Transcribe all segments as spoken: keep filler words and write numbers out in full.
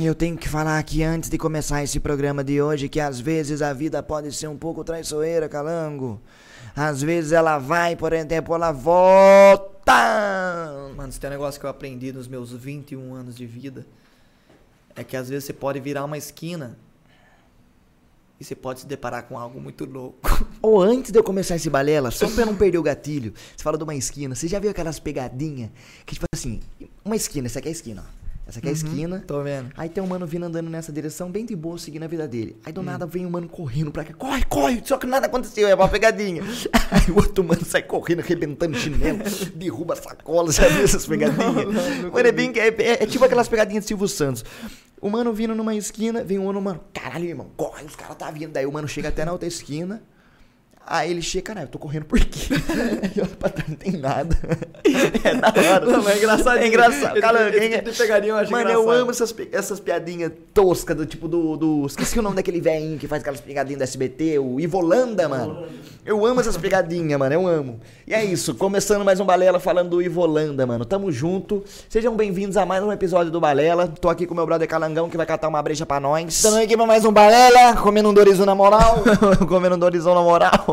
Eu tenho que falar aqui antes de começar esse programa de hoje que às vezes a vida pode ser um pouco traiçoeira, Calango. Às vezes ela vai, porém tempo ela volta. Mano, se tem um negócio que eu aprendi nos meus vinte e um anos de vida, é que às vezes você pode virar uma esquina e você pode se deparar com algo muito louco. Ou antes de eu começar esse balela, só pra eu não perder o gatilho, você fala de uma esquina, você já viu aquelas pegadinhas que tipo assim, uma esquina, essa aqui é a esquina, ó. Essa aqui é a esquina. Tô vendo. Aí tem um mano vindo andando nessa direção, bem de boa, seguindo a vida dele. Aí do hum. nada vem um mano correndo pra cá. Corre, corre! Só que nada aconteceu, é uma pegadinha. Aí o outro mano sai correndo, arrebentando chinelo, derruba sacolas, já viu essas pegadinhas? Não, não, não mano, é, bem, é, é, é tipo aquelas pegadinhas de Silvio Santos. O mano vindo numa esquina, vem um mano, mano, caralho, irmão, corre, os caras tá vindo. Daí o mano chega até na outra esquina. Aí ele chega, caralho, eu tô correndo por quê? Aí olha pra trás, não tem nada. É da hora. Não, mas é engraçado. É engraçado. Cara, esse, esse tipo de pegadinha eu acho mano, engraçado. eu amo essas, essas piadinhas toscas do tipo do, do... Esqueci o nome daquele velhinho que faz aquelas pegadinhas do S B T, o Ivolanda, mano. Eu amo essas pegadinhas, mano, eu amo. E é isso, começando mais um Balela falando do Ivolanda, mano. Tamo junto. Sejam bem-vindos a mais um episódio do Balela. Tô aqui com o meu brother Calangão, que vai catar uma breja pra nós. Tamo aqui pra mais um Balela, comendo um Dorizão na moral. Comendo um Dorizão na moral.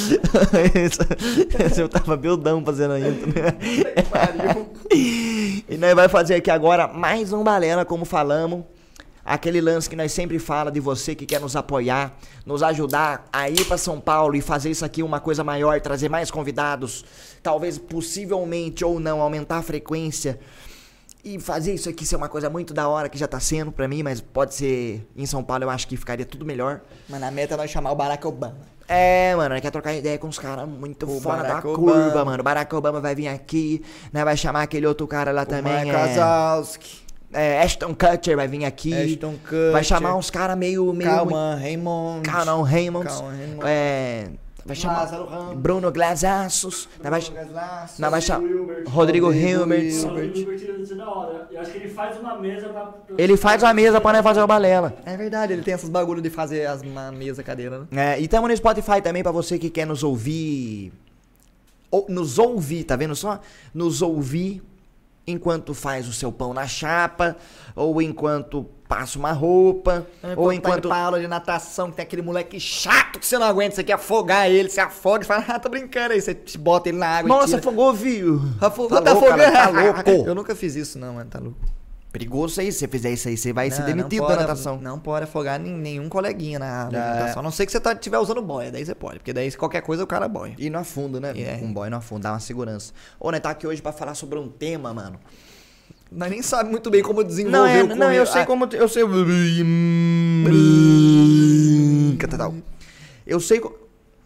Esse eu tava beldão fazendo ainda, né? E nós vai fazer aqui agora mais um Balela, como falamos. Aquele lance que nós sempre fala de você que quer nos apoiar, nos ajudar a ir pra São Paulo e fazer isso aqui uma coisa maior, trazer mais convidados, talvez possivelmente ou não aumentar a frequência e fazer isso aqui ser uma coisa muito da hora, que já tá sendo pra mim, mas pode ser em São Paulo, eu acho que ficaria tudo melhor. Mano, a meta é nós chamar o Barack Obama. É, mano, nós quer trocar ideia com os caras muito o fora Barack da Obama. curva, mano. Barack Obama vai vir aqui, né? Vai chamar aquele outro cara lá o também. Mike Wazowski. É, Ashton Kutcher vai vir aqui. Ashton Kutcher. Vai chamar uns caras meio... meio Calma, Raymond. Calma, Raymond. Calma, Raymond. É... Vai chamar Lázaro Ramos. Bruno Glasaços. Bruno vai... Glasaços. Não, vai chamar Hilbert. Rodrigo Hilbert. Hilbert da hora. Eu acho que ele faz uma mesa pra... Ele faz uma mesa pra nós fazer o Balela. É verdade, ele tem essas bagulho de fazer as, uma mesa, cadeira, né? É, e tamo no Spotify também pra você que quer nos ouvir... Ou, nos ouvir, tá vendo só? Nos ouvir enquanto faz o seu pão na chapa, ou enquanto passa uma roupa, Enquanto ou tá enquanto... indo pra aula de natação, que tem aquele moleque chato que você não aguenta, você quer afogar ele, você afoga e fala, ah, tá brincando aí, você bota ele na água Nossa, e tira. afogou, viu? Afogou, tá, tá louco, afogando. cara, tá louco. Eu nunca fiz isso não, mano, tá louco. Perigoso aí, se você fizer isso aí, você vai não, ser demitido pode, da natação. Não pode afogar nenhum coleguinha na água de É. natação, a não ser que você tá, tiver usando boia, daí você pode, porque daí qualquer coisa o cara boia. E não afunda, né? É. Com um boy não afunda, dá uma segurança. Ô, nós tá aqui hoje pra falar sobre um tema, mano. Nós nem sabe muito bem como desenvolver Não, é, o não, eu correio. sei Ah, como... Eu sei... Eu sei... co-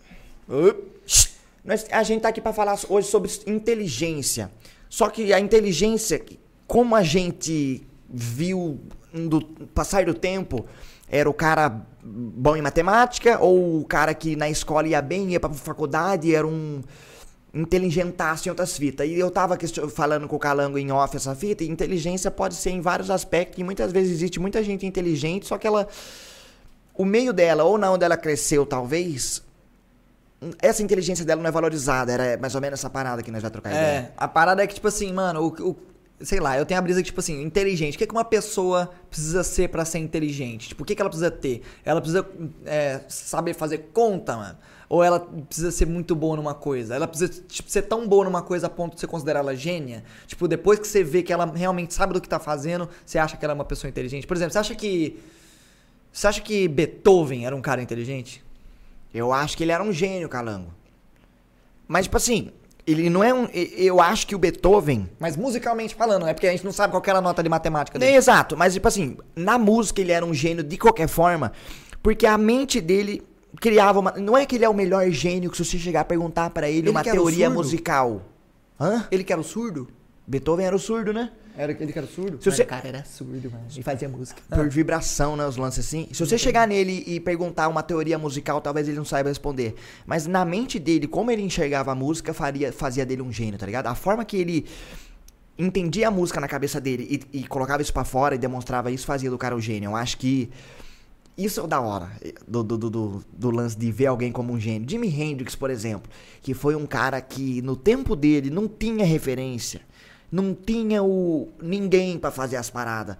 Nós, a gente tá aqui pra falar hoje sobre inteligência. Só que a inteligência, como a gente viu do passar do tempo, era o cara bom em matemática, ou o cara que na escola ia bem, ia pra faculdade, era um inteligentaço em outras fitas. E eu tava question- falando com o Calango em off essa fita, e inteligência pode ser em vários aspectos, e muitas vezes existe muita gente inteligente, só que ela... O meio dela, ou na onde ela cresceu, talvez... Essa inteligência dela não é valorizada, era mais ou menos essa parada que nós vamos trocar ideia. É, a parada é que, tipo assim, mano, o, o- sei lá, eu tenho a brisa que, tipo assim, inteligente. O que, que uma pessoa precisa ser pra ser inteligente? Tipo, o que, que ela precisa ter? Ela precisa é, saber fazer conta, mano? Ou ela precisa ser muito boa numa coisa? Ela precisa, tipo, ser tão boa numa coisa a ponto de você considerar ela gênia? Tipo, depois que você vê que ela realmente sabe do que tá fazendo, você acha que ela é uma pessoa inteligente? Por exemplo, você acha que... Você acha que Beethoven era um cara inteligente? Eu acho que ele era um gênio, Calango. Mas, tipo assim, ele não é um... Eu acho que o Beethoven... Mas musicalmente falando, é porque a gente não sabe qual que era a nota de matemática Nem dele. exato, mas, tipo assim, na música ele era um gênio de qualquer forma, porque a mente dele criava uma... Não é que ele é o melhor gênio, que se você chegar a perguntar pra ele, Ele uma que era o teoria surdo? musical. Hã? Ele que era o surdo? Beethoven era o surdo, né? Era ele que era surdo? Se você- O cara era surdo, mano. E fazia música. Por vibração, né, os lances assim. Se você chegar nele e perguntar uma teoria musical, talvez ele não saiba responder. Mas na mente dele, como ele enxergava a música, faria, fazia dele um gênio, tá ligado? A forma que ele entendia a música na cabeça dele e, e colocava isso pra fora e demonstrava isso, fazia do cara o gênio. Eu acho que isso é o da hora do, do, do, do, do lance de ver alguém como um gênio. Jimi Hendrix, por exemplo, que foi um cara que no tempo dele não tinha referência. Não tinha o ninguém pra fazer as paradas.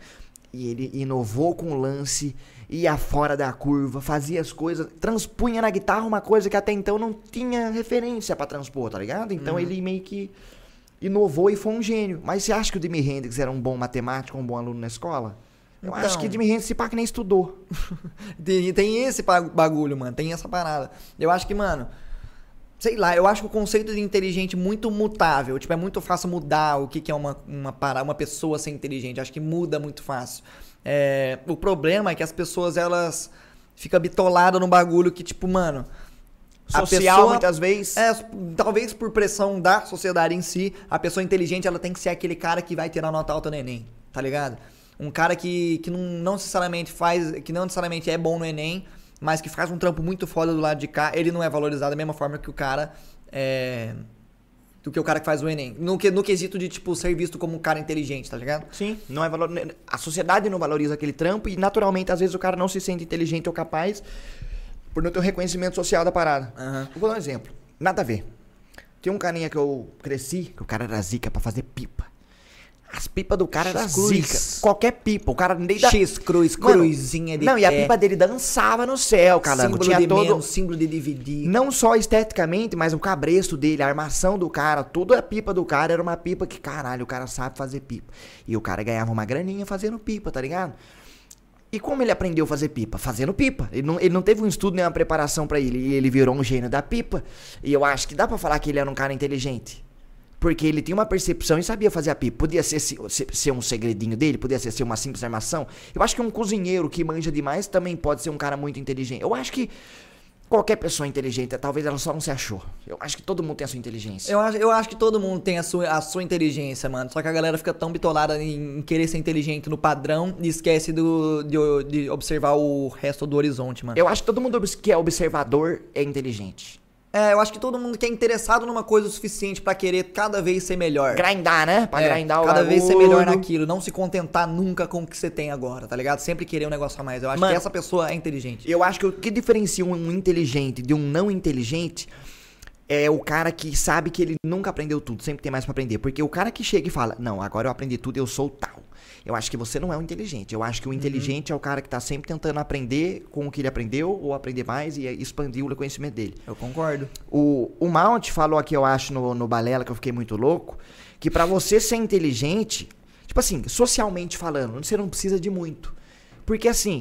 E ele inovou com o lance, ia fora da curva, fazia as coisas, transpunha na guitarra uma coisa que até então não tinha referência pra transpor, tá ligado? Então Uhum. ele meio que inovou e foi um gênio. Mas você acha que o Jimi Hendrix era um bom matemático, um bom aluno na escola? Eu Então. acho que o Jimi Hendrix, se pá, que nem estudou. Tem, tem esse pa- bagulho, mano. Tem essa parada. Eu acho que, mano. Sei lá, eu acho que o conceito de inteligente é muito mutável. Tipo, é muito fácil mudar o que, que é uma, uma, para- uma pessoa ser inteligente. Acho que muda muito fácil. É, o problema é que as pessoas, elas ficam bitoladas num bagulho que, tipo, mano. a Social, pessoa- muitas vezes. É, talvez por pressão da sociedade em si, a pessoa inteligente, ela tem que ser aquele cara que vai tirar nota alta no Enem, tá ligado? Um cara que, que não, não necessariamente faz, que não necessariamente é bom no Enem, mas que faz um trampo muito foda do lado de cá, ele não é valorizado da mesma forma que o cara é, do que o cara que faz o Enem. No, que, no quesito de, tipo, ser visto como um cara inteligente, tá ligado? Sim, não é valor. A sociedade não valoriza aquele trampo e, naturalmente, às vezes o cara não se sente inteligente ou capaz por não ter o reconhecimento social da parada. Aham. Vou dar um exemplo. Nada a ver. Tem um carinha que eu cresci, que o cara era zica pra fazer pipa. As pipas do cara eram X-Cruz. zica. Qualquer pipa. O cara nem da... X-Cruz, Mano, cruzinha de Não, e a pé, pipa dele dançava no céu, caramba. símbolo Tinha de todo... menos, símbolo de D V D. Não só esteticamente, mas o cabresto dele, a armação do cara, tudo a pipa do cara era uma pipa que, caralho, o cara sabe fazer pipa. E o cara ganhava uma graninha fazendo pipa, tá ligado? E como ele aprendeu a fazer pipa? Fazendo pipa. Ele não, ele não teve um estudo nem uma preparação pra ele. E ele virou um gênio da pipa. E eu acho que dá pra falar que ele era um cara inteligente. Porque ele tinha uma percepção e sabia fazer a pipa. Podia ser, se- se- ser um segredinho dele, podia ser, ser uma simples armação. Eu acho que um cozinheiro que manja demais também pode ser um cara muito inteligente. Eu acho que qualquer pessoa inteligente, talvez ela só não se achou. Eu acho que todo mundo tem a sua inteligência. Eu acho, eu acho que todo mundo tem a sua, a sua inteligência, mano. Só que a galera fica tão bitolada em, em querer ser inteligente no padrão e esquece do, de, de observar o resto do horizonte, mano. Eu acho que todo mundo que é observador é inteligente. É, eu acho que todo mundo que é interessado numa coisa o suficiente pra querer cada vez ser melhor. Grindar, né? Pra É, grindar o cada vez ser bagulho. melhor naquilo. Não se contentar nunca com o que você tem agora, tá ligado? Sempre querer um negócio a mais. Eu acho Mano, que essa pessoa é inteligente. Eu acho que o que diferencia um inteligente de um não inteligente é o cara que sabe que ele nunca aprendeu tudo, sempre tem mais pra aprender. Porque o cara que chega e fala, não, agora eu aprendi tudo, eu sou tal. Eu acho que você não é um inteligente. Eu acho que o inteligente é o cara que tá sempre tentando aprender com o que ele aprendeu, ou aprender mais e expandir o conhecimento dele. Eu concordo. O, o Mount falou aqui, eu acho, no, no Balela, que eu fiquei muito louco, que pra você ser inteligente, tipo assim, socialmente falando, você não precisa de muito. Porque assim,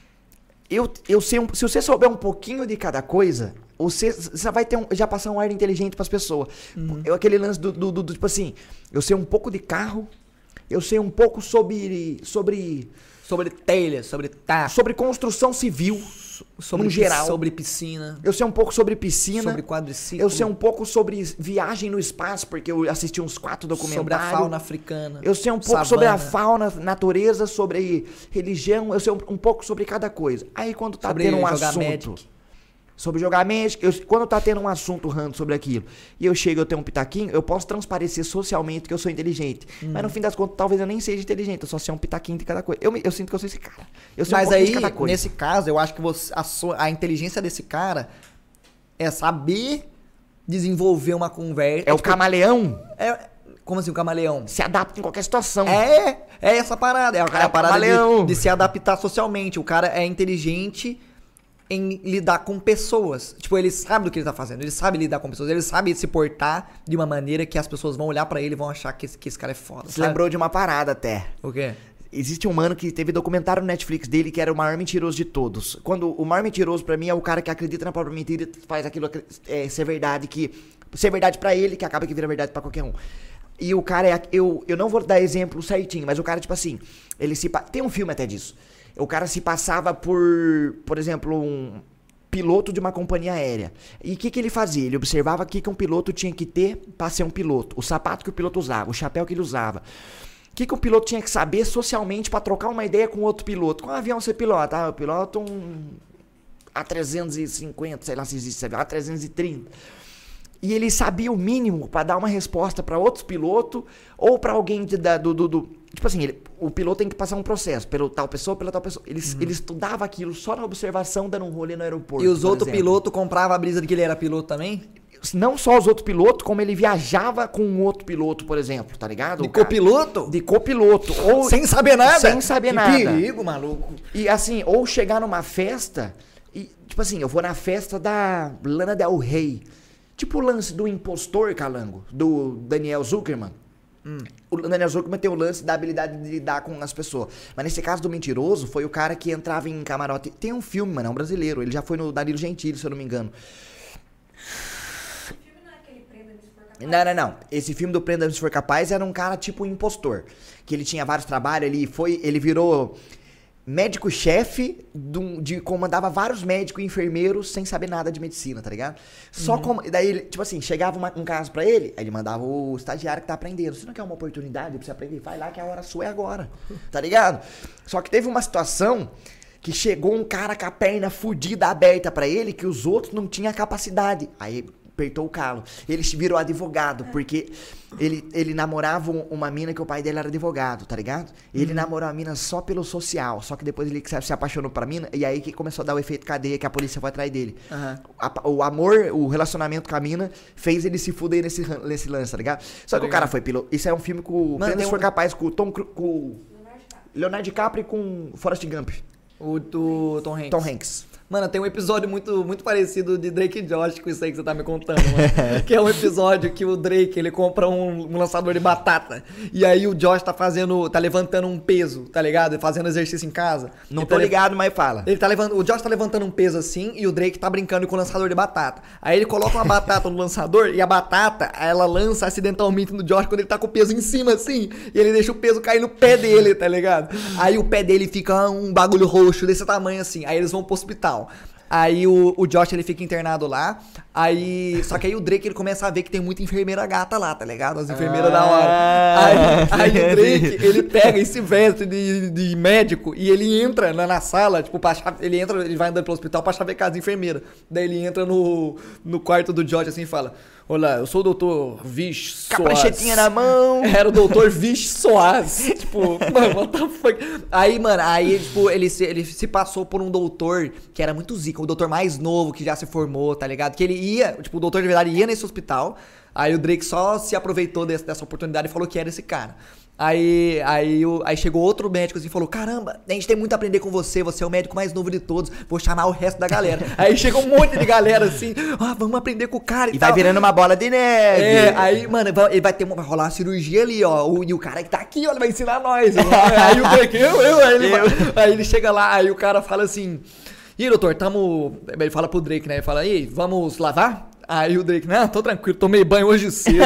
eu, eu sei um, se você souber um pouquinho de cada coisa, você já vai ter um, já passar um ar inteligente pras pessoas. Eu, aquele lance do, do, do, do, tipo assim, eu sei um pouco de carro, eu sei um pouco sobre, sobre, Sobre telha, sobre taco, sobre construção civil, sobre, no pis- geral. sobre piscina, Eu sei um pouco sobre piscina. sobre quadriciclo, Eu sei um pouco sobre viagem no espaço, porque eu assisti uns quatro documentários. sobre a fauna africana. Eu sei um pouco sobre a savana, fauna, natureza, sobre religião, eu sei um, um pouco sobre cada coisa. Aí quando tá sobre tendo um jogar assunto Magic. sobre jogar Magic, eu, quando tá tendo um assunto rando sobre aquilo, e eu chego, eu tenho um pitaquinho, eu posso transparecer socialmente que eu sou inteligente. Mas no fim das contas, talvez eu nem seja inteligente, eu só sei um pitaquinho de cada coisa. Eu, me- eu sinto que eu sou esse cara. Eu sei um Mas pouquinho aí, de cada coisa. nesse caso, eu acho que você, a, sua- a inteligência desse cara é saber desenvolver uma conversa. É o tipo, camaleão, é- como assim, o camaleão? se adapta em qualquer situação. É, é essa parada. É a, Cara, a parada camaleão. de, de se adaptar socialmente. O cara é inteligente em lidar com pessoas. Tipo, ele sabe do que ele tá fazendo. Ele sabe lidar com pessoas. Ele sabe se portar de uma maneira que as pessoas vão olhar pra ele e vão achar que esse, que esse cara é foda. Você sabe? lembrou de uma parada até. O quê? Existe um mano que teve documentário no Netflix dele que era o maior mentiroso de todos. Quando o maior mentiroso pra mim é o cara que acredita na própria mentira e faz aquilo é, ser verdade, que ser verdade pra ele, que acaba que vira verdade pra qualquer um. E o cara é eu eu não vou dar exemplo certinho, mas o cara tipo assim, ele se pa- tem um filme até disso. O cara se passava por, por exemplo, um piloto de uma companhia aérea. E o que, que ele fazia? Ele observava o que, que um piloto tinha que ter para ser um piloto. O sapato que o piloto usava, o chapéu que ele usava. O que, que o piloto tinha que saber socialmente para trocar uma ideia com outro piloto? Qual avião você pilota? Ah, eu piloto um A trezentos e cinquenta, sei lá se existe esse avião, A trezentos e trinta. e ele sabia o mínimo pra dar uma resposta pra outros pilotos ou pra alguém de, da, do, do, do... Tipo assim, ele, o piloto tem que passar um processo pelo tal pessoa, pela tal pessoa. Ele, uhum. ele estudava aquilo só na observação, dando um rolê no aeroporto. E os outros pilotos compravam a brisa de que ele era piloto também? Não só os outros pilotos, como ele viajava com um outro piloto, por exemplo, tá ligado? De copiloto? De copiloto. Ou, sem saber nada? Sem saber que nada. Que perigo, maluco. E assim, ou chegar numa festa, e tipo assim, eu vou na festa da Lana Del Rey. Tipo o lance do impostor, Calango, do Daniel Zuckerman. Hum. O Daniel Zuckerman tem o lance da habilidade de lidar com as pessoas. Mas nesse caso do mentiroso, foi o cara que entrava em camarote. Tem um filme, mano, é um brasileiro. Ele já foi no Danilo Gentili, se eu não me engano. Não, não, não. Esse filme do Prenda-me se for capaz era um cara tipo um impostor. Que ele tinha vários trabalhos, ele foi, ele virou médico-chefe de, de comandava vários médicos e enfermeiros sem saber nada de medicina, tá ligado? Só uhum. como, daí ele, tipo assim, chegava uma, um caso pra ele, aí ele mandava o estagiário que tá aprendendo. Você não quer uma oportunidade pra você aprender? Vai lá que a hora sua é agora, tá ligado? Só que teve uma situação que chegou um cara com a perna fudida aberta pra ele que os outros não tinham capacidade. Aí apertou o calo. Ele virou advogado, porque ele, ele namorava uma mina que o pai dele era advogado, tá ligado? E ele uhum. namorou a mina só pelo social, só que depois ele se apaixonou pra mina, e aí que começou a dar o efeito cadeia, que a polícia foi atrás dele. Uhum. A, o amor, o relacionamento com a mina, fez ele se fuder nesse, nesse lance, tá ligado? Só tá que ligado. O cara foi piloto. Isso é um filme com... Prenda se for capaz, com o Tom... Com Leonardo DiCaprio e com Forrest Gump. O do Tom Hanks. Tom Hanks. Mano, tem um episódio muito, muito parecido de Drake e Josh com isso aí que você tá me contando, mano. Que é um episódio que o Drake, ele compra um, um lançador de batata. E aí o Josh tá fazendo, tá levantando um peso, tá ligado? Fazendo exercício em casa. Não tô tá ligado, le... mas fala. Ele tá levando, o Josh tá levantando um peso assim e o Drake tá brincando com o lançador de batata. Aí ele coloca uma batata no lançador e a batata, ela lança acidentalmente no Josh quando ele tá com o peso em cima assim. E ele deixa o peso cair no pé dele, tá ligado? Aí o pé dele fica um bagulho roxo desse tamanho assim. Aí eles vão pro hospital. Aí o, o Josh, ele fica internado lá, aí... Só que aí o Drake, ele começa a ver que tem muita enfermeira gata lá, tá ligado? As enfermeiras ah, da hora. Aí, aí o Drake, ele pega e se veste de, de médico e ele entra na, na sala, tipo, pra chave, ele entra, ele vai andando pelo hospital pra chavecar as enfermeiras. Daí ele entra no, no quarto do Josh assim e fala... Olá, eu sou o doutor Vish Soares. Com a pranchetinha na mão. Era o doutor Vish Soares. Tipo, mano, what the fuck? Aí, mano, aí, tipo, ele se, ele se passou por um doutor que era muito zica. O doutor mais novo que já se formou, tá ligado? Que ele ia, tipo, o doutor de verdade ia nesse hospital. Aí o Drake só se aproveitou desse, dessa oportunidade e falou que era esse cara. Aí, aí, o, aí chegou outro médico assim e falou, caramba, a gente tem muito a aprender com você, você é o médico mais novo de todos, vou chamar o resto da galera. Aí chegou um monte de galera assim, ah, vamos aprender com o cara e, e tal. vai virando uma bola de neve. É, aí, mano, ele vai ter uma, vai rolar uma cirurgia ali, ó, o, e o cara que tá aqui, ó, ele vai ensinar nós. Aí o Drake, eu, eu, aí ele, eu. Vai, aí ele chega lá, aí o cara fala assim, e aí, doutor, tamo, ele fala pro Drake, né, ele fala, e aí, vamos lavar? Aí o Drake, não, tô tranquilo, tomei banho hoje cedo.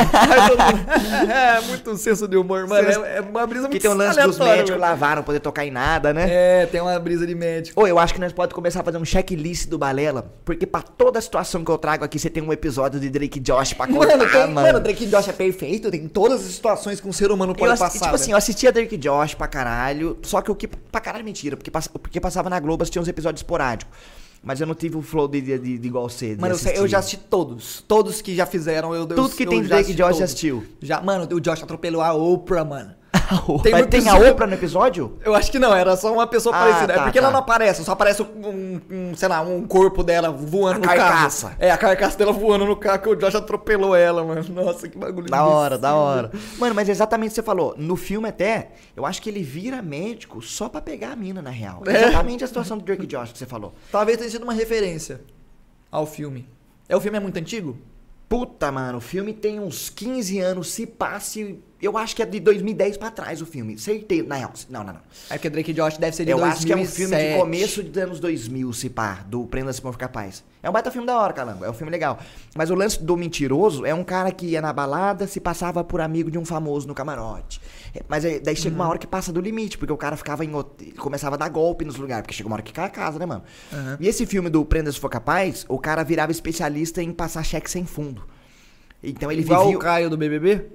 Mundo, é, muito senso de humor, mano. É, é uma brisa muito que tem um lance dos médicos lavar, não poder tocar em nada, né? É, tem uma brisa de médico. Ô, eu acho que nós podemos começar a fazer um checklist do Balela, porque pra toda a situação que eu trago aqui, você tem um episódio de Drake e Josh pra contar, mano. Tem, mano. mano, Drake e Josh é perfeito, tem todas as situações que um ser humano pode eu, passar. Tipo assim, eu assistia Drake e Josh pra caralho, só que o que pra caralho é mentira, porque, porque passava na Globo, tinha uns episódios esporádicos. Mas eu não tive o flow de, de, de, de igual cedo. Mano, eu, eu já assisti todos. Todos que já fizeram. Eu, Tudo eu, que eu tem já Drake e Josh já assistiu. Já, mano, o Josh atropelou a Oprah, mano. Tem, Mas tem a Oprah no episódio? Eu acho que não, era só uma pessoa ah, parecida. Tá, é porque tá. ela não aparece, só aparece um, um, sei lá, um corpo dela voando a no carcaça. carro. É, a carcaça dela voando no carro, que o Josh atropelou ela, mano. Nossa, que bagulho. Da hora, da hora. Mano, mas exatamente o que você falou. No filme até, eu acho que ele vira médico só pra pegar a mina, na real. É. Exatamente a situação do Drake e Josh que você falou. Talvez tenha sido uma referência ao filme. É, o filme é muito antigo? Puta, mano, o filme tem uns quinze anos, se passe... Eu acho que é de dois mil e dez pra trás o filme, certeza. Na real, não, não, não. É porque Drake e Josh deve ser de eu dois mil e sete. Eu acho que é um filme de começo dos anos dois mil, se pá, do Prenda-se se for capaz. É um baita filme da hora, Calango, é um filme legal. Mas o lance do mentiroso é um cara que ia na balada, se passava por amigo de um famoso no camarote. Mas aí, daí chega uhum. uma hora que passa do limite, porque o cara ficava em... começava a dar golpe nos lugares, porque chega uma hora que cai a casa, né, mano? Uhum. E esse filme do Prenda-se se for capaz, o cara virava especialista em passar cheque sem fundo. Então ele Igual vivia... o Caio do B B B?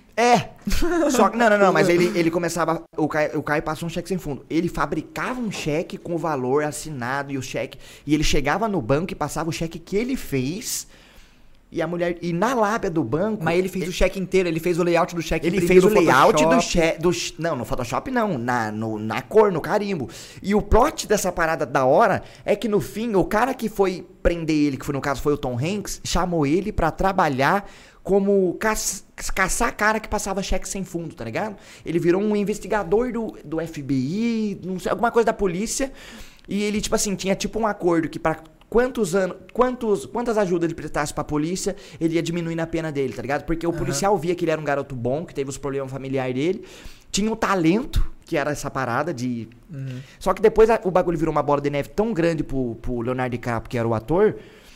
É, só que, não, não, não, mas ele, ele começava, o Caio, o Caio passou um cheque sem fundo, ele fabricava um cheque com o valor assinado e o cheque, e ele chegava no banco e passava o cheque que ele fez E a mulher. E na lábia do banco. Mas ele fez o cheque inteiro, ele fez o layout do cheque. Ele fez o imprimido no layout do Photoshop. cheque. Do, não, no Photoshop não. Na, no, na cor, no carimbo. E o plot dessa parada da hora é que no fim, o cara que foi prender ele, que foi, no caso foi o Tom Hanks, chamou ele pra trabalhar como caça, caçar cara que passava cheque sem fundo, tá ligado? Ele virou um investigador do, do F B I, não sei, alguma coisa da polícia. E ele, tipo assim, tinha tipo um acordo que pra quantos anos, quantos, quantas ajudas ele prestasse pra polícia, ele ia diminuindo a pena dele, tá ligado? Porque o Aham. policial via que ele era um garoto bom, que teve os problemas familiares dele, tinha um talento, que era essa parada de... Uhum. Só que depois a- o bagulho virou uma bola de neve tão grande pro, pro Leonardo DiCaprio, que era o ator,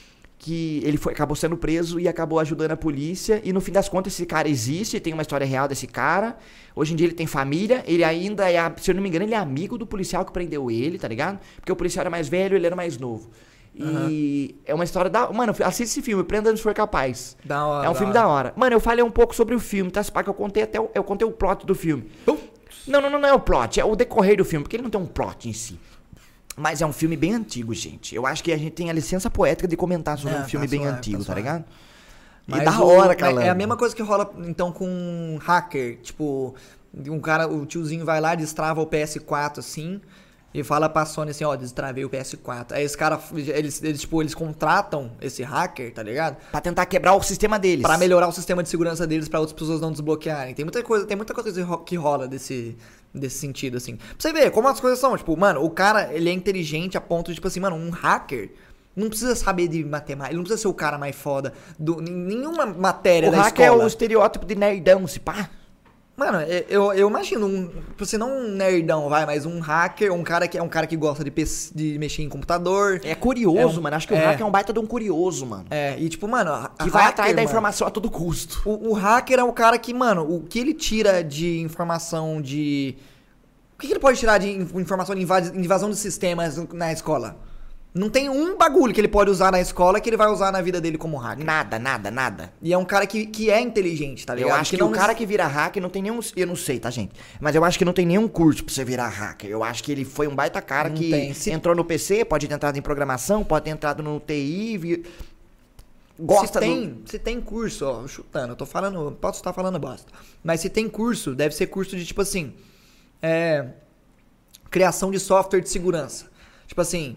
que ele foi, acabou sendo preso e acabou ajudando a polícia. E no fim das contas, esse cara existe, tem uma história real desse cara. Hoje em dia ele tem família, ele ainda é, a- se eu não me engano, ele é amigo do policial que prendeu ele, tá ligado? Porque o policial era mais velho, ele era mais novo. E é uma história da... Mano, assista esse filme, Prenda-me se for capaz. Da hora, É um da filme hora. da hora. Mano, eu falei um pouco sobre o filme, tá? Se pá que eu contei até o, eu contei o plot do filme. Não, não, não, não é o plot, é o decorrer do filme, porque ele não tem um plot em si. Mas é um filme bem antigo, gente. Eu acho que a gente tem a licença poética de comentar sobre É, um filme tá bem suave, antigo, tá tá, suave. ligado? E Mas da o- hora, mas cara. É a mesma coisa que rola, então, com um hacker. Tipo, um cara, o tiozinho vai lá, destrava o P S quatro, assim, e fala pra Sony assim, ó, destravei o P S quatro. Aí esse cara, eles, eles, tipo, eles contratam esse hacker, tá ligado? Pra tentar quebrar o sistema deles. Pra melhorar o sistema de segurança deles pra outras pessoas não desbloquearem. Tem muita coisa, tem muita coisa que ro- que rola desse, desse sentido, assim. Pra você ver como as coisas são. Tipo, mano, o cara, ele é inteligente a ponto de, tipo assim, mano, um hacker não precisa saber de matemática, ele não precisa ser o cara mais foda do n- nenhuma matéria O da hacker é escola. o estereótipo de nerdão, se pá. Mano, é- eu, eu imagino, um, você não um nerdão, vai, mas um hacker, um cara que é um cara que gosta de, P C de mexer em computador. É curioso, É um- mano. Acho que o é. hacker é um baita de um curioso, mano. É, e tipo, mano, a, Que a vai hacker, atrás da mano, informação a todo custo. O, o hacker é o cara que, mano, o que ele tira de informação de... O que, que ele pode tirar de in- informação de invas- invasão de sistemas na escola? Não tem um bagulho que ele pode usar na escola que ele vai usar na vida dele como hacker. Nada, nada, nada. E é um cara que, que é inteligente, tá ligado? Eu acho que, não o cara que vira hacker não tem nenhum... Eu não sei, tá, gente? Mas eu acho que não tem nenhum curso pra você virar hacker. Eu acho que ele foi um baita cara Não que tem. Se- entrou no P C, pode ter entrado em programação, pode ter entrado no T I... Vi... Gosta se do... tem, se tem curso, ó, chutando, eu tô falando, posso estar falando bosta. Mas se tem curso, deve ser curso de tipo assim, é, criação de software de segurança. Tipo assim,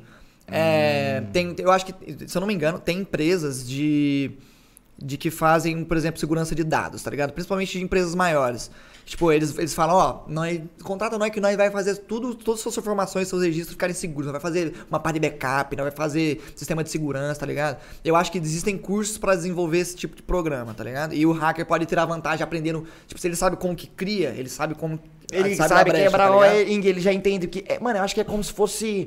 é, Hum. tem, eu acho que, se eu não me engano, tem empresas de, de que fazem, por exemplo, segurança de dados, tá ligado? Principalmente de empresas maiores. Tipo, eles, eles falam, ó, nós, contrata nós que nós vai fazer tudo, todas as suas informações, seus registros ficarem seguros. Nós vai fazer uma parte de backup, nós vai fazer sistema de segurança, tá ligado? Eu acho que existem cursos pra desenvolver esse tipo de programa, tá ligado? E o hacker pode tirar vantagem aprendendo, tipo, se ele sabe como que cria, ele sabe como... Ele a sabe, brecha, quebrar tá o ligado? Ing, ele já entende que... é, mano, eu acho que é como se fosse...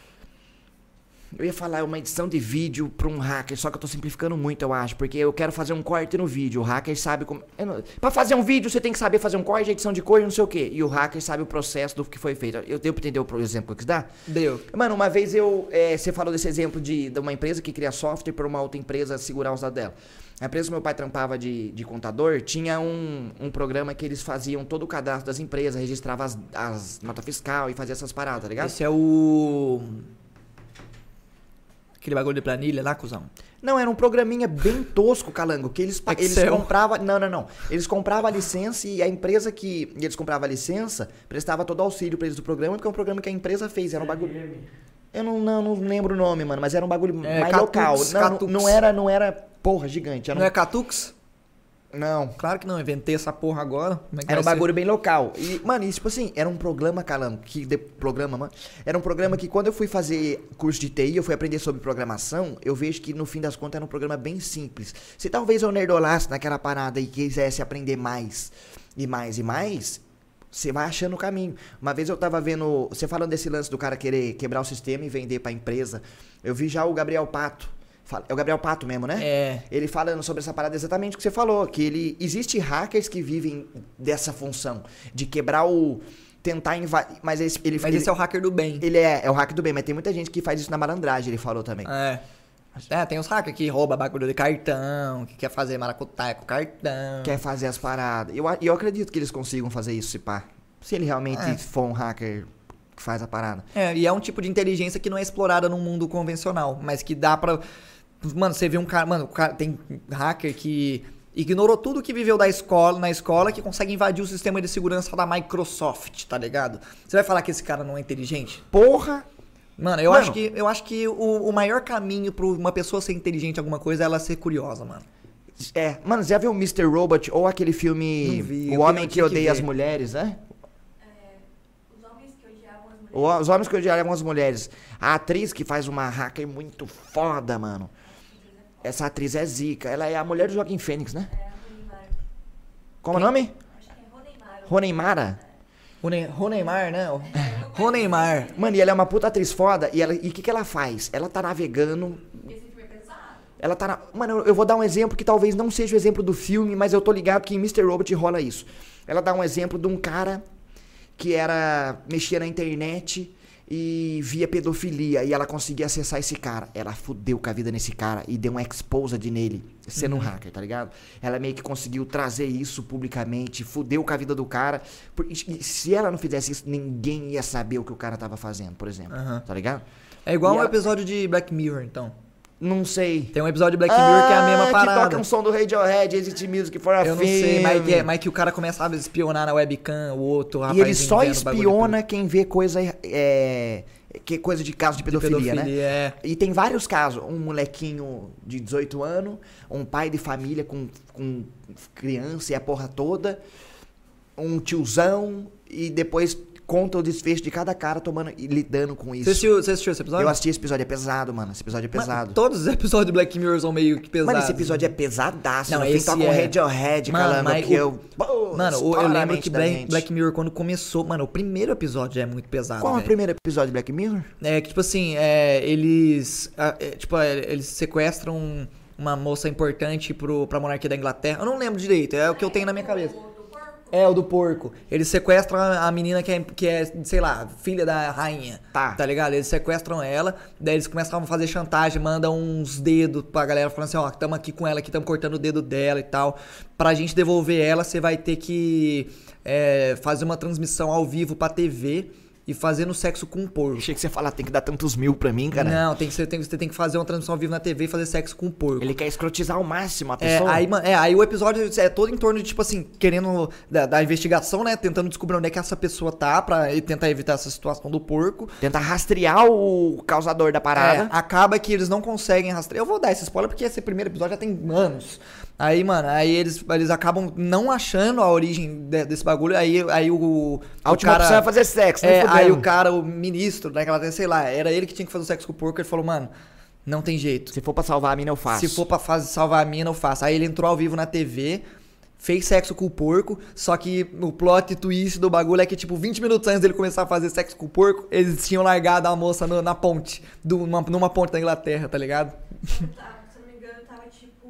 Eu ia falar uma edição de vídeo pra um hacker, só que eu tô simplificando muito, eu acho. Porque eu quero fazer um corte no vídeo. O hacker sabe como... eu não- Pra fazer um vídeo, você tem que saber fazer um corte, edição de cor e não sei o quê. E o hacker sabe o processo do que foi feito. Eu devo entender o exemplo que eu quis dar? Deu. Mano, uma vez eu... é, você falou desse exemplo de, de uma empresa que cria software para uma outra empresa segurar os dados dela. A empresa que meu pai trampava de, de contador tinha um, um programa que eles faziam todo o cadastro das empresas, registrava as, as notas fiscal e fazia essas paradas, tá ligado? Esse é o... Aquele bagulho de planilha lá, cuzão. Não, era um programinha bem tosco, Calango, que eles, pa- eles Excel. compravam... Não, não, não. Eles compravam a licença e a empresa que e eles compravam a licença prestava todo o auxílio pra eles do programa, porque é um programa que a empresa fez, era um bagulho... Eu não, não, não lembro o nome, mano, mas era um bagulho É, mais Catux, local. Não, não, Catux. não era, não era, porra, gigante. Era Não um- é Catux? Não. Claro que não, inventei essa porra agora. Como é que Era um vai ser? bagulho bem local. E, mano, isso, tipo assim, era um programa, Calango, que... De, programa, mano. Era um programa que quando eu fui fazer curso de T I, eu fui aprender sobre programação, eu vejo que no fim das contas era um programa bem simples. Se talvez eu nerdolasse naquela parada e quisesse aprender mais e mais e mais, você vai achando o caminho. Uma vez eu tava vendo, você falando desse lance do cara querer quebrar o sistema e vender pra empresa, eu vi já o Gabriel Pato. Fala- É o Gabriel Pato mesmo, né? É. Ele falando sobre essa parada exatamente o que você falou, que ele existe hackers que vivem dessa função de quebrar o tentar invadir, mas esse, ele Mas ele, esse é o hacker do bem. ele é, é o hack do bem, mas tem muita gente que faz isso na malandragem, ele falou também. É. É, tem os hackers que roubam bagulho de cartão, que quer fazer maracutaia com cartão. Quer fazer as paradas. Eu, a- eu acredito que eles consigam fazer isso, se pá. Se ele realmente É. for um hacker que faz a parada. É, e é um tipo de inteligência que não é explorada no mundo convencional, mas que dá pra... Mano, você vê um cara... Mano, o cara, tem hacker que ignorou tudo que viveu da escola, na escola, que consegue invadir o sistema de segurança da Microsoft, tá ligado? Você vai falar que esse cara não é inteligente? Porra! Mano, eu Mano. acho que, eu acho que o, o maior caminho pra uma pessoa ser inteligente em alguma coisa é ela ser curiosa, mano. É, mano, você já viu o mister Robot ou aquele filme Não vi, O eu Homem tenho que que Odeia ver. as Mulheres, né? Os homens que odiavam as mulheres. O- Os Homens que Odiavam as Mulheres. A atriz que faz uma hacker muito foda, mano. Essa atriz é zica. Ela é a mulher do Joaquim Fênix, né? É, a Roneymar. Como é o nome? Acho que é Roneymar. Roneymara? O, ne o Neymar, né? O Neymar. Mano, e ela é uma puta atriz foda. E ela- e o que, que ela faz? Ela tá navegando. Esse filme é pesado. Ela tá na... Mano, eu- eu vou dar um exemplo que talvez não seja o exemplo do filme, mas eu tô ligado que em mister Robot rola isso. Ela dá um exemplo de um cara que era... mexia na internet e via pedofilia. E ela conseguia acessar esse cara. Ela fudeu com a vida nesse cara e deu um exposed nele, sendo um hacker, tá ligado? Ela meio que conseguiu trazer isso publicamente, fudeu com a vida do cara. Por- e se ela não fizesse isso, ninguém ia saber o que o cara tava fazendo, por exemplo. Aham. Tá ligado? É igual E um ela- episódio de Black Mirror, então. Não sei. Tem um episódio de Black Mirror que é a mesma que parada. toca um som do Radiohead, Exit Music for a Eu não Film. sei, mas que, é- mas que o cara começa a espionar na webcam, o outro rapaz E ele só vendo o bagulho espiona quem vê coisa é, que é coisa de caso de tudo. pedofilia, pedofilia, né? é. E tem vários casos. Um molequinho de dezoito anos, um pai de família com, com criança e a porra toda, um tiozão, e depois conta o desfecho de cada cara tomando e lidando com isso. Você assistiu, você assistiu esse episódio? Eu assisti esse episódio, é pesado, mano. Esse episódio é Mano, pesado. todos os episódios de Black Mirror são meio que pesados. Mano, esse episódio é pesadaço. Não, No fim esse toca um é- Radiohead, Mano, calando mas que o- eu... Pô, Mano, o- eu estoura a lembro mente que da Black, gente. Black Mirror, quando começou... Mano, o primeiro episódio já é muito pesado, Qual é o velho. primeiro episódio de Black Mirror? É que, tipo assim, é, eles... ah, é, tipo, é, eles sequestram uma moça importante pro, pra monarquia da Inglaterra. Eu não lembro direito, é o que eu tenho na minha cabeça. É, o do porco. Eles sequestram a, a menina que é, que é, sei lá, filha da rainha. Tá. Tá ligado? Eles sequestram ela, daí eles começam a fazer chantagem, mandam uns dedos pra galera falando assim, ó, tamo aqui com ela, aqui tamo cortando o dedo dela e tal. Pra gente devolver ela, você vai ter que é, fazer uma transmissão ao vivo pra T V e fazendo sexo com um porco. Achei que você ia falar, tem que dar tantos mil pra mim, cara. Não, tem que ser, tem, você tem que fazer uma transmissão ao vivo na T V e fazer sexo com um porco. Ele quer escrotizar ao máximo a É pessoa. aí, ma- é, aí o episódio é todo em torno de, tipo assim, querendo da, da investigação, né? Tentando descobrir onde é que essa pessoa tá pra e tentar evitar essa situação do porco. Tenta rastrear o causador da É, parada. acaba que eles não conseguem rastrear. Eu vou dar esse spoiler porque esse primeiro episódio já tem anos. Aí, mano, aí eles, eles acabam não achando a origem de- desse bagulho. Aí, aí o. A o última cara, opção é fazer sexo, né? É, Fudendo. aí o cara, o ministro daquela terra, sei lá, era ele que tinha que fazer o sexo com o porco. Ele falou, mano, não tem jeito. Se for pra salvar a mina, eu faço. Se for pra fase salvar a mina, eu faço. Aí ele entrou ao vivo na T V, fez sexo com o porco, só que o plot twist do bagulho é que, tipo, vinte minutos antes dele começar a fazer sexo com o porco, eles tinham largado a moça no- na ponte, do, numa, numa ponte da Inglaterra, tá ligado? Tá, se eu não me engano, tava tipo.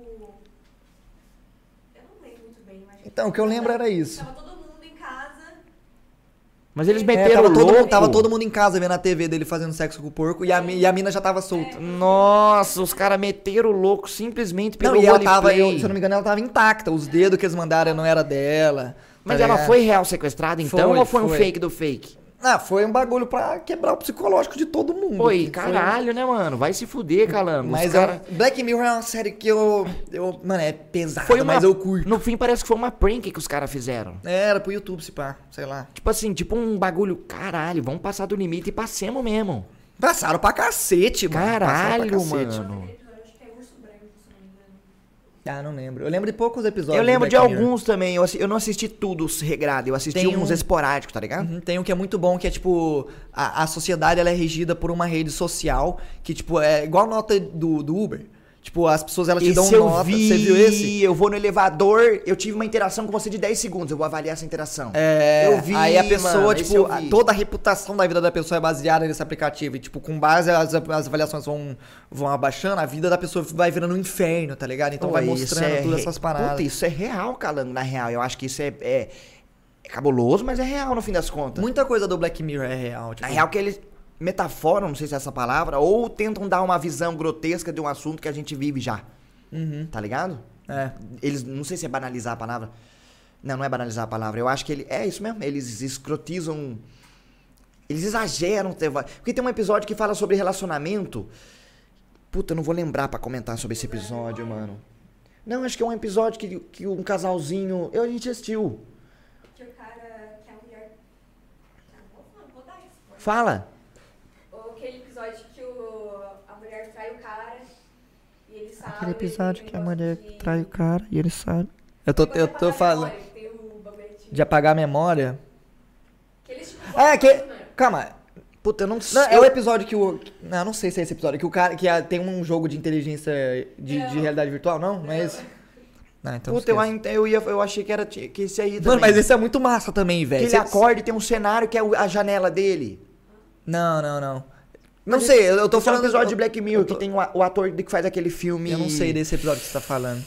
Eu não lembro muito bem, mas. Então, o que eu lembro era isso. Tava todo mundo em casa. Mas eles É, meteram tava, todo, louco. mundo- tava todo mundo em casa vendo a T V dele fazendo sexo com o porco e a, mi- e a mina já tava solta. Nossa, os caras meteram o louco simplesmente pelo Não, e ela tava, roleplay. eu, se eu não me engano, ela tava intacta. Os dedos que eles mandaram não era dela. Mas tá ela ligado? foi real sequestrada, então? Foi, ou foi, um foi. fake do fake? Ah, foi um bagulho pra quebrar o psicológico de todo mundo. Foi, Que caralho, né, mano? Vai se fuder, calango. Mas Os cara... é, Black Mirror é uma série que eu, eu mano, é pesada, Foi uma... mas eu curto. No fim, parece que foi uma prank que os caras fizeram. É, era pro YouTube, se pá, sei lá. Tipo assim, tipo um bagulho, caralho, vamos passar do limite e passemos mesmo. Passaram pra cacete, mano. Passaram Caralho, pra cacete. mano. Acho que é Urso Branco, se eu não me engano. Ah, não lembro. Eu lembro de poucos episódios. Eu lembro do de Black Mirror. alguns também. Eu, assi- eu não assisti tudo regrado, eu assisti Tem uns um- esporádicos, tá ligado? Uhum, tem um que é muito bom, que é tipo, a, a sociedade ela é regida por uma rede social, que tipo, é igual nota do, do Uber. Tipo, as pessoas elas te dão Esse eu nota. vi, Você viu esse? eu vou no elevador, eu tive uma interação com você de dez segundos, eu vou avaliar essa interação. É, eu vi, aí a pessoa, mano, esse tipo, eu a- vi. toda a reputação da vida da pessoa é baseada nesse aplicativo. E, tipo, com base as, as avaliações vão, vão abaixando, a vida da pessoa vai virando um inferno, tá ligado? Então Pô, vai isso mostrando é todas re- essas paradas. Puta, isso é real, Calango, na real. Eu acho que isso é, é, é cabuloso, mas é real no fim das contas. Muita coisa do Black Mirror é real. Tipo, Na real que eles metaforam, não sei se é essa palavra, ou tentam dar uma visão grotesca de um assunto que a gente vive já. Uhum. Tá ligado? É. Eles, não sei se é banalizar a palavra. Não, não é banalizar a palavra. Eu acho que ele, é isso mesmo. Eles escrotizam. Eles exageram. Porque tem um episódio que fala sobre relacionamento. Puta, eu não vou lembrar pra comentar sobre esse episódio, mano. Não, acho que é um episódio que, que um casalzinho... Eu, a gente assistiu. Que o cara, que a mulher... Ah, vou, não, vou dar isso. Fala. Ou aquele episódio que o, a mulher trai o cara e ele sabe... Aquele episódio ele que a gosta mulher de- trai o cara e ele sabe. Eu tô, Ele eu gosta tô de apagar a falando memória, tem o bagulhetinho. de apagar a memória. Aqueles tipo Ah, que... né? Calma. Puta, eu não sei. Não, é o episódio que o... Não, eu não sei se é esse episódio. Que o cara... Que a- tem um jogo de inteligência de, de Não. realidade virtual, não? Não é esse? Não, então Puta, eu, esquece. ainda- eu, ia, eu achei que era que esse aí também. Mano, mas esse é muito massa também, Que velho. ele Cê- acorda e tem um cenário que é o- a janela dele. Não, não, não. Não Mas sei, esse- eu, eu tô esse é um falando... episódio eu- de Black Mirror, eu tô- que tem o, a- o ator que faz aquele filme... Eu não sei desse episódio que você tá falando.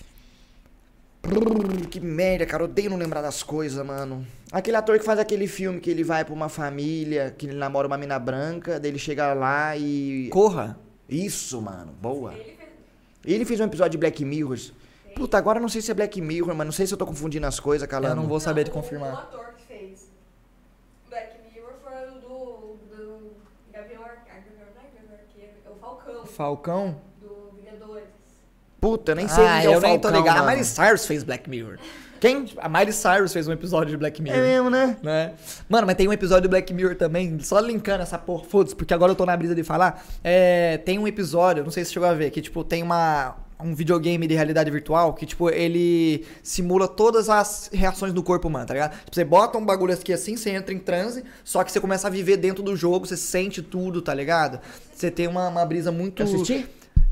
Brrr, que merda, cara. Eu odeio não lembrar das coisas, mano. Aquele ator que faz aquele filme que ele vai pra uma família, que ele namora uma mina branca, daí ele chega lá e... Corra. Isso, mano. Boa. Ele fez... Ele fez um episódio de Black Mirror. Puta, agora eu não sei se é Black Mirror, mas não sei se eu tô confundindo as coisas, Calango. Eu não vou saber te o- confirmar. O ator que fez Black Mirror foi o do... do Gavião Arqueiro, não é Gavião Arqueiro, é o Falcão, Falcão? do Vingadores. Puta, eu nem sei Ah, onde é o eu nem tô Falcão, ligado. A mano. Miley Cyrus fez Black Mirror. Quem? A Miley Cyrus fez um episódio de Black Mirror. É mesmo, né? Né? Mano, mas tem um episódio do Black Mirror também, só linkando essa porra, foda-se, porque agora eu tô na brisa de falar. É, tem um episódio, não sei se você chegou a ver, que tipo, tem uma, um videogame de realidade virtual que, tipo, ele simula todas as reações do corpo humano, tá ligado? Tipo, você bota um bagulho aqui assim, você entra em transe, só que você começa a viver dentro do jogo, você sente tudo, tá ligado? Você tem uma, uma brisa muito... Eu assisti?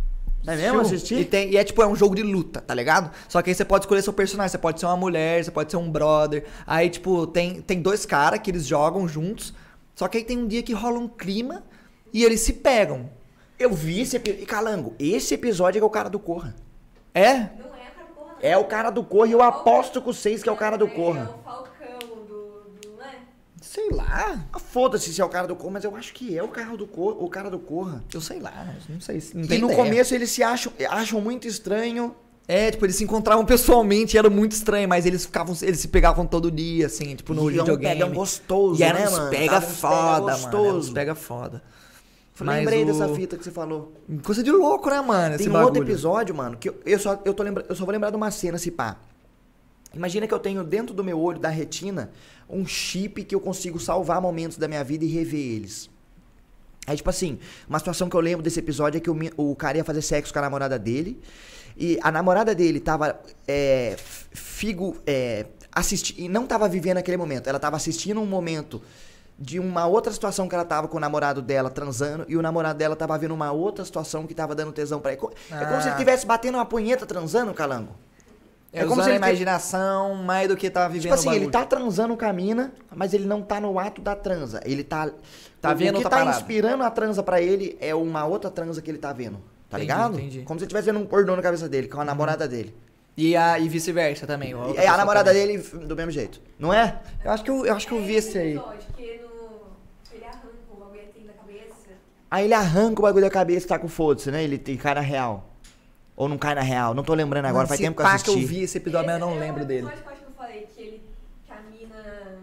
É mesmo? Assistiu? Assisti? E, tem, e é tipo, é um jogo de luta, tá ligado? Só que aí você pode escolher seu personagem, você pode ser uma mulher, você pode ser um brother. Aí, tipo, tem, tem dois caras que eles jogam juntos, só que aí tem um dia que rola um clima e eles se pegam. Eu vi esse episódio. E Calango, esse episódio é o cara do Corra. É? Não é o cara do Corra, não. É o cara do Corra e eu aposto com vocês que é o cara do É Corra. o Falcão do... do né? Sei lá. Ah, foda-se se é o cara do Corra, mas eu acho que é o cara do Corra. O cara do Corra. Eu sei lá, mas não sei. Não E tem no ideia. começo eles se acham, acham muito estranho. É, tipo, eles se encontravam pessoalmente e era muito estranho, mas eles ficavam, eles se pegavam todo dia, assim, tipo, no E é um videogame. pega gostoso, E era né, uns mano? pega Tava uns pega foda, mano. Era uns gostoso. pega foda. Lembrei Mas dessa o- fita que você falou. Coisa de louco, né, mano? Tem esse um bagulho. outro episódio, mano, que eu, eu só, eu, tô lembra, eu só vou lembrar de uma cena, se pá. Imagina que eu tenho dentro do meu olho, da retina, um chip que eu consigo salvar momentos da minha vida e rever eles. Aí, tipo assim, uma situação que eu lembro desse episódio é que o, mi- o cara ia fazer sexo com a namorada dele. E a namorada dele tava, é, figo, é, assisti e não tava vivendo aquele momento. Ela tava assistindo um momento de uma outra situação que ela tava com o namorado dela transando. E o namorado dela tava vendo uma outra situação que tava dando tesão pra ele. Co- É como se ele Ah. estivesse batendo uma punheta transando, Calango. É, É como como se a ele te- imaginação mais do que tá vivendo Tipo assim, o bagulho. ele tá transando com a mina, mas ele não tá no ato da transa. Ele tá. Tá o, vendo O que outra tá parada. inspirando a transa pra ele é uma outra transa que ele tá vendo. Tá Entendi, ligado? entendi. Como se ele estivesse vendo um pornô na cabeça dele, com a namorada dele. E, a, e vice-versa também. E outra é a pessoa namorada também. dele do mesmo jeito. Não é? Eu acho que eu, eu, acho que eu vi esse aí. episódio que no... ele arranca o bagulhetinho da cabeça. Aí ele arranca o bagulho da cabeça e tá com foda-se, né? Ele tem- cai na real. Ou não cai na real. Não tô lembrando agora, Mano, faz se tempo que eu pá assisti. que eu vi esse episódio, mas eu não Esse lembro é o dele. episódio que eu acho que eu falei, que, ele, que a mina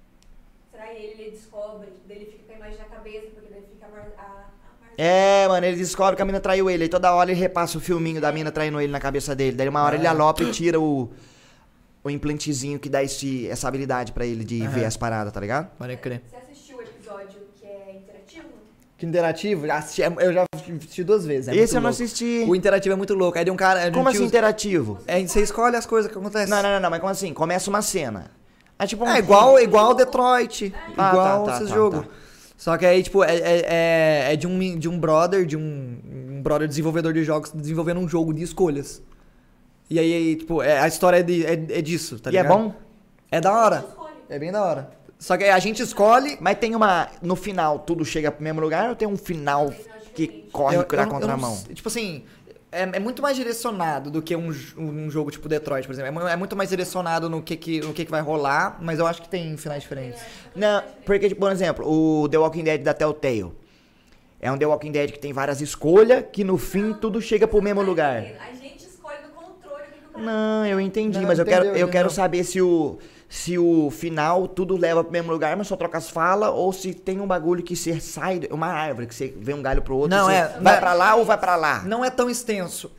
trai ele, ele descobre, daí ele fica com a imagem na cabeça, porque daí fica a, mar, a, a marca. É, mano, ele descobre que a mina traiu ele. Aí toda hora ele repassa o filminho da mina traindo ele na cabeça dele. Daí uma hora ele Ah. alopa e tira o, o implantezinho que dá esse, essa habilidade pra ele de Aham. ver as paradas, tá ligado? Pode crer. Você assistiu o episódio que é interativo? Que interativo? Já assisti- Eu já assisti duas vezes. é Esse muito eu não louco. assisti. O interativo é muito louco. É de um cara. É de um Como assim tio- interativo? É, você escolhe as coisas que acontecem. Não, não, não, não, mas como assim? Começa uma cena. É tipo um... É igual, igual Detroit. Ah, igual tá, tá, esses tá, jogos. tá. Só que aí, tipo, é, é, é- é de, um, de um brother, de um, um brother desenvolvedor de jogos desenvolvendo um jogo de escolhas. E aí, aí, tipo, é, a história é, de, é, é disso, tá E é ligado? bom? É da hora. Escolhe. É bem da hora. Só que aí a gente escolhe. Mas tem uma... No final, tudo chega pro mesmo lugar ou tem um final que corre eu- na eu não- eu não contramão? sei, tipo assim, é, é muito mais direcionado do que um, j- um jogo tipo Detroit, por exemplo. É mu- É muito mais direcionado no que, que, no que, que vai rolar, mas eu acho que tem finais diferentes. Não, porque, tipo, por exemplo, o The Walking Dead da Telltale. É um The Walking Dead que tem várias escolhas, que no fim tudo chega pro mesmo lugar. A gente escolhe no controle o que que o cara Não, eu entendi, Não, mas eu entendeu, quero, eu entendeu. quero saber se o se o final tudo leva pro mesmo lugar, mas só troca as falas, ou se tem um bagulho que você sai, uma árvore, que você vê um galho pro outro, Não, você é- vai não é- pra lá ou vai pra lá? Não é tão extenso.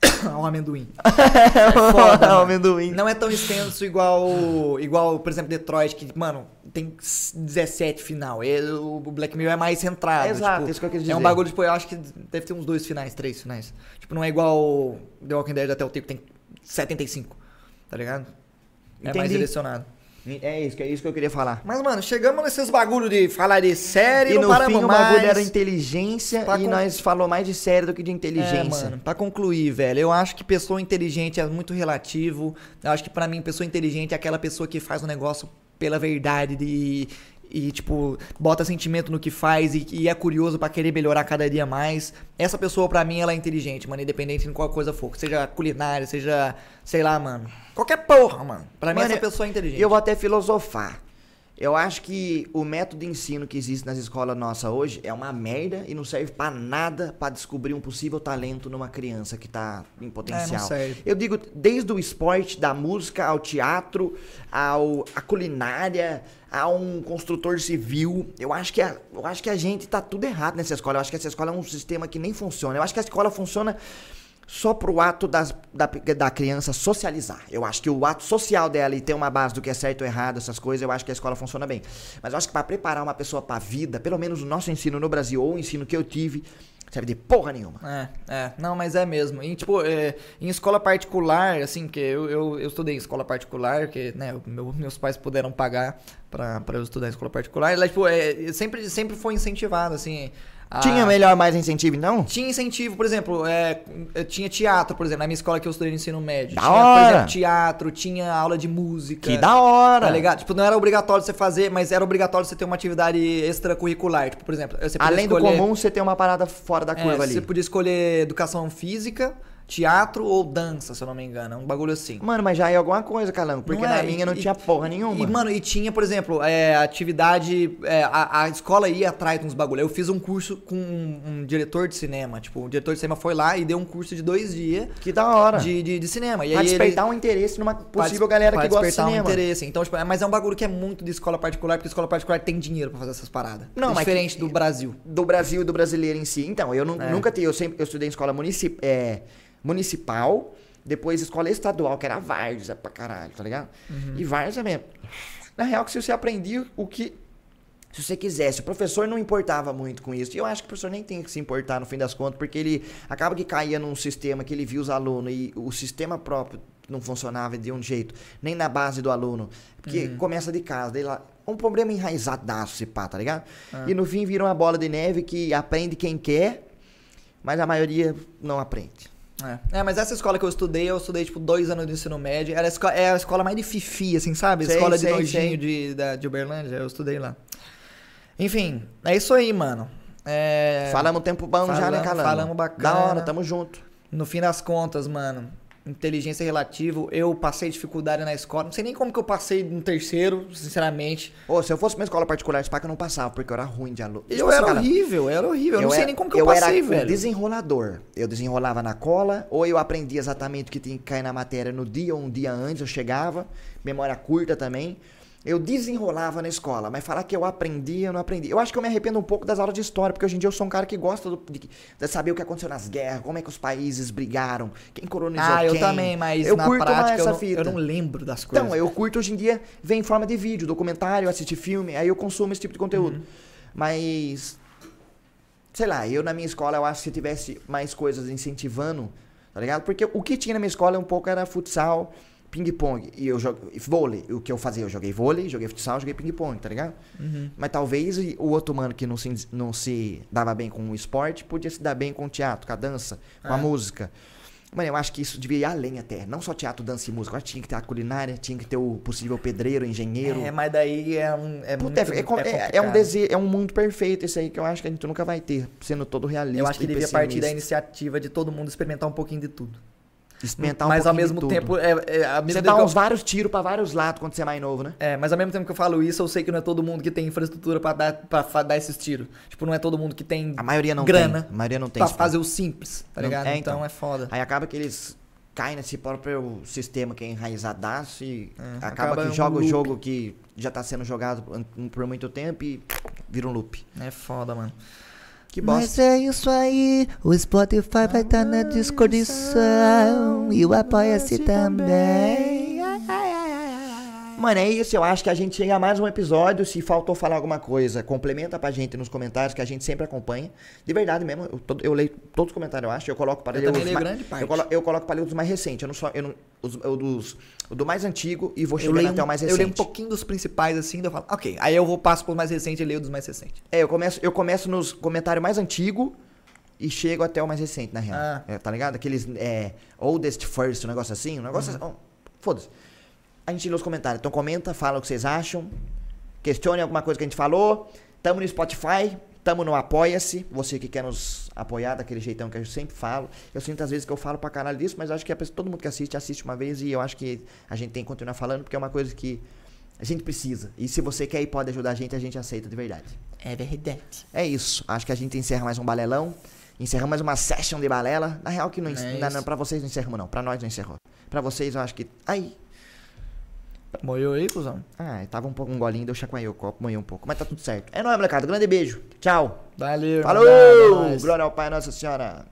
O amendoim. É foda, o mano. amendoim. Não é tão extenso igual, igual, por exemplo, Detroit, que, mano, tem dezessete final. E o Black Mirror é mais centrado. Exato, tipo, isso que eu quis É um dizer. bagulho, tipo, eu acho que deve ter uns dois finais, três finais. Tipo, não é igual The Walking Dead até o tempo, tem setenta e cinco, tá ligado? É mais Entendi. direcionado. É isso, que é isso que eu queria falar. Mas, mano, chegamos nesses bagulho de falar de série, E não no paramos fim o mais. bagulho era inteligência Pra e con- nós falou mais de série do que de É, inteligência. mano, pra concluir, velho, eu acho que pessoa inteligente é muito relativo. Eu acho que pra mim, pessoa inteligente é aquela pessoa que faz um negócio pela verdade de, e, tipo, bota sentimento no que faz e, e é curioso pra querer melhorar cada dia mais. Essa pessoa, pra mim, ela é inteligente, mano, independente de qual coisa for. Seja culinária, seja, sei lá, mano. Qualquer porra, mano. Pra mim, Mano, essa pessoa é inteligente. E eu vou até filosofar. Eu acho que o método de ensino que existe nas escolas nossas hoje é uma merda e não serve pra nada pra descobrir um possível talento numa criança que tá em potencial. É, não serve. Eu digo desde o esporte, da música, ao teatro, ao a culinária, a um construtor civil. Eu acho que a, eu acho que a gente tá tudo errado nessa escola. Eu acho que essa escola é um sistema que nem funciona. Eu acho que a escola funciona só pro ato das, da, da criança socializar. Eu acho que o ato social dela e ter uma base do que é certo ou errado, essas coisas, eu acho que a escola funciona bem. Mas eu acho que pra preparar uma pessoa pra vida, pelo menos o nosso ensino no Brasil, ou o ensino que eu tive, serve de porra nenhuma. É, é, não, mas é mesmo. E, tipo, é, em escola particular, assim, que eu, eu, eu estudei em escola particular, que, né, o meu- meus pais puderam pagar pra, pra eu estudar em escola particular, e lá, tipo, é, sempre, sempre foi incentivado, assim. a- Tinha melhor mais incentivo, então? Tinha incentivo, por exemplo, é, eu tinha teatro, por exemplo, na minha escola que eu estudei no ensino médio. Da tinha, por hora! exemplo, teatro, tinha aula de música. Que da hora! Tá ligado? Tipo, não era obrigatório você fazer, mas era obrigatório você ter uma atividade extracurricular. Tipo, por exemplo, você podia Além do escolher- comum, você tem uma parada fora da é, curva ali. Você podia escolher educação física, teatro ou dança, se eu não me engano. É um bagulho assim. Mano, mas já é alguma coisa, Calango, porque Não é, na minha e- não e- tinha porra nenhuma. E, mano, e tinha, por exemplo, é, atividade. é, a, a escola ia atrás de uns bagulho. Eu fiz um curso com um, um diretor de cinema. Tipo, o diretor de cinema foi lá e deu um curso de dois dias Que da hora. de, de, de cinema. E Pra aí ele- despertar um interesse numa pra possível des- galera pra que gosta de despertar cinema. um interesse. Então, tipo, é- mas é um bagulho que é muito de escola particular, porque escola particular tem dinheiro pra fazer essas paradas. Não, é mas diferente que- do Brasil. Do Brasil e do brasileiro em si. Então, eu nu- É. nunca tive, eu sempre eu estudei em escola municip, é, municipal, depois escola estadual, que era várzea pra caralho, tá ligado? Uhum. E várzea mesmo. Na real, que se você aprendia o que se você quisesse, o professor não importava muito com isso. E eu acho que o professor nem tem que se importar no fim das contas, porque ele acaba que caía num sistema que ele via os alunos e o sistema próprio não funcionava de um jeito, nem na base do aluno. Porque Uhum. começa de casa, daí lá, um problema enraizadaço, se pá, tá ligado? Ah. E no fim vira uma bola de neve que aprende quem quer, mas a maioria não aprende. É. É, mas essa escola que eu estudei, eu estudei, tipo, dois anos de ensino médio. Era a esco- é a escola mais de fifi, assim, sabe? Sei, Escola de sei, nojinho sei. de, da, de Uberlândia, eu estudei lá. Enfim, é isso aí, mano. É... Falamos tempo bom já, né, falamos- Calando? falamos bacana. Da hora, tamo junto. No fim das contas, mano, inteligência relativa, eu passei dificuldade na escola. Não sei nem como que eu passei no terceiro, sinceramente. Ô, se eu fosse uma escola particular, esse que eu não passava, porque eu era ruim de aluno. Eu Tipo assim, era cara, horrível, eu era horrível. Eu, não sei era- nem como que eu, passei, era o velho. desenrolador. Eu desenrolava na cola, ou eu aprendia exatamente o que tinha que cair na matéria no dia ou um dia antes, eu chegava. Memória curta também. Eu desenrolava na escola, mas falar que eu aprendia, eu não aprendi. Eu acho que eu me arrependo um pouco das aulas de história, porque hoje em dia eu sou um cara que gosta do- de, de saber o que aconteceu nas guerras, como é que os países brigaram, quem colonizou Ah, eu quem. também, mas eu na curto mais prática eu essa não, fita. eu não lembro das coisas. Então, eu curto hoje em dia, vem em forma de vídeo, documentário, assistir filme, aí eu consumo esse tipo de conteúdo. Uhum. Mas, sei lá, eu na minha escola, eu acho que se tivesse mais coisas incentivando, tá ligado? Porque o que tinha na minha escola um pouco era futsal, ping-pong, e eu joguei vôlei, o que eu fazia, eu joguei vôlei, joguei futsal, joguei ping-pong, tá ligado? Uhum. Mas talvez o outro mano que não se, não se dava bem com o esporte, podia se dar bem com o teatro, com a dança, com a É. música. Mano, eu acho que isso devia ir além até. Não só teatro, dança e música. Eu acho que tinha que ter a culinária, tinha que ter o possível pedreiro, engenheiro. É, mas daí é um. É, Puta, muito, é, é, com- é- é um complicado. desejo, é um mundo perfeito esse aí que eu acho que a gente nunca vai ter, sendo todo realista. Eu acho que e devia partir da pessimista. iniciativa de todo mundo experimentar um pouquinho de tudo. Experimentar um mas ao pouquinho de mesmo tudo. tempo, é, é, ao mesmo Você tempo dá que eu- uns vários tiros pra vários lados quando você é mais novo, né? É, mas ao mesmo tempo que eu falo isso, eu sei que não é todo mundo que tem infraestrutura pra dar, pra fa- dar esses tiros. Tipo, não é todo mundo que tem A maioria não grana tem. A maioria não tem. pra esse fazer os simples, tá Não- ligado? é, então. então. é foda. Aí acaba que eles cai nesse próprio sistema que é enraizadaço e É, acaba, acaba que um joga o loop. jogo que já tá sendo jogado por- por muito tempo e vira um loop. É foda, mano. Que Mas bosta. é isso aí, o Spotify vai estar na descrição e o Apoia-se também. Ai, ai, ai, ai, ai. Mano, é isso. Eu acho que a gente chega a mais um episódio. Se faltou falar alguma coisa, complementa pra gente nos comentários, que a gente sempre acompanha. De verdade mesmo, eu, todo- eu leio todos os comentários, eu acho. Eu coloco para Eu ler também os leio ma- grande parte. Eu, colo, eu coloco para ler os mais recentes. Eu não só. Eu não, os, eu dos, o do mais antigo e vou Eu chegando leio, até o um, mais eu recente. leio um pouquinho dos principais assim, daí eu falo, ok. Aí eu vou passo pros mais recentes e leio dos mais recentes. É, eu começo, eu começo nos comentários mais antigos e chego até o mais recente, na real. Ah. É, tá ligado? Aqueles é, oldest first, um negócio assim. Um negócio Uhum. assim. Oh, foda-se. A gente lê os comentários. Então comenta, fala o que vocês acham. Questione alguma coisa que a gente falou. Tamo no Spotify. Tamo no Apoia-se. Você que quer nos apoiar daquele jeitão que eu sempre falo. Eu sinto às vezes que eu falo pra caralho disso, mas eu acho que a pessoa, todo mundo que assiste, assiste uma vez. E eu acho que a gente tem que continuar falando, porque é uma coisa que a gente precisa. E se você quer e pode ajudar a gente, a gente aceita de verdade. É verdade. É isso. Acho que a gente encerra mais um balelão. Encerramos mais uma session de balela. Na real que não, É en- na, isso. não pra vocês não encerramos não. Pra nós não encerrou. Pra vocês eu acho que... Ai. Moiou aí, cuzão? Ah, tava um pouco um golinho, deu chacoalhei o copo, moí um pouco. Mas tá tudo certo. É nóis, molecada. Grande beijo. Tchau. Valeu. Falou! irmão. É nóis. Glória ao Pai, Nossa Senhora.